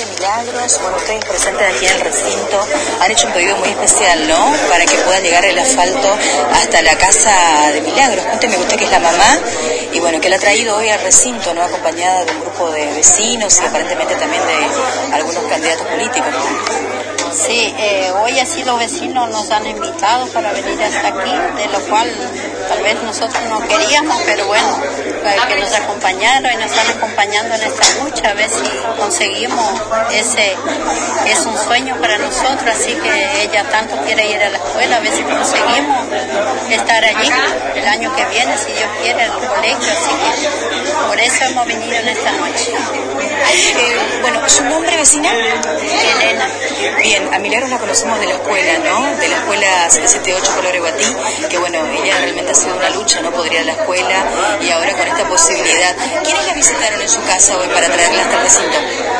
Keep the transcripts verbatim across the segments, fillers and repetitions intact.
de Milagros, bueno, ustedes presentes aquí en el recinto, han hecho un pedido muy especial, ¿no? Para que pueda llegar el asfalto hasta la casa de Milagros. Cuénteme usted que es la mamá, y bueno, que la ha traído hoy al recinto, ¿no? Acompañada de un grupo de vecinos y aparentemente también de algunos candidatos políticos. Sí, eh, hoy así los vecinos nos han invitado para venir hasta aquí, de lo cual tal vez nosotros no queríamos, pero bueno, que nos acompañaron y nos están acompañando en esta lucha, a ver si conseguimos ese, es un sueño para nosotros, así que ella tanto quiere ir a la escuela, a ver si conseguimos estar allí el año que viene, si Dios quiere, en el colegio, así que por eso hemos venido en esta noche. Eh, bueno, ¿su nombre, vecina? Elena. Bien, a Milagros la conocemos de la escuela, ¿no? De la escuela setecientos setenta y ocho Color Iguatí, que bueno, ella realmente ha sido una lucha, ¿no? Podría ir a la escuela y ahora con esta posibilidad. ¿Quiénes la visitaron en su casa hoy para traerla hasta el recinto?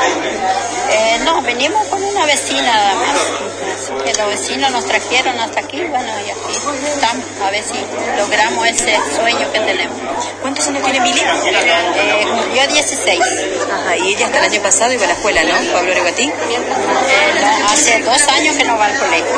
Eh, no, venimos con una vecina nada más. Así que los vecinos nos trajeron hasta aquí, bueno, y aquí estamos, a ver si logramos ese sueño que tenemos. ¿Cuántos años tiene Emilia? Eh, yo dieciséis. Ajá, y ella hasta el año pasado iba a la escuela, ¿no? Pablo Iguatí. Eh, no, hace dos años que no va al colegio.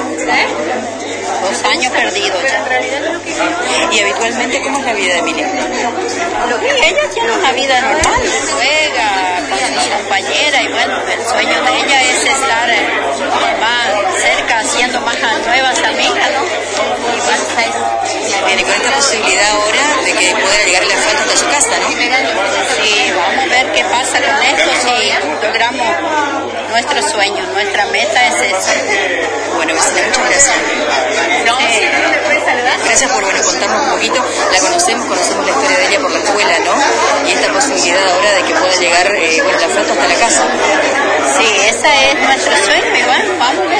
Dos años perdidos ya. ¿Y habitualmente cómo es la vida de Emilia? Ella tiene una vida normal, juega con sus compañeras y bueno, el sueño de ella es estar eh, más cerca, haciendo más nuevas amigas, ¿no? Y bueno, bien, y con esta posibilidad ahora de que pueda llegar el asfalto hasta su casa, ¿no? Sí, vamos a ver qué pasa con esto, si logramos nuestro sueño, nuestra meta es eso. Bueno, vecina, muchas gracias. No, sí, ¿no le puedes saludar? Gracias por, bueno, contarnos un poquito. La conocemos, conocemos la historia de ella por la escuela, ¿no? Y esta posibilidad ahora de que pueda llegar, eh, bueno, el asfalto hasta la casa. Sí, ese es nuestro sueño y bueno, vamos a ver.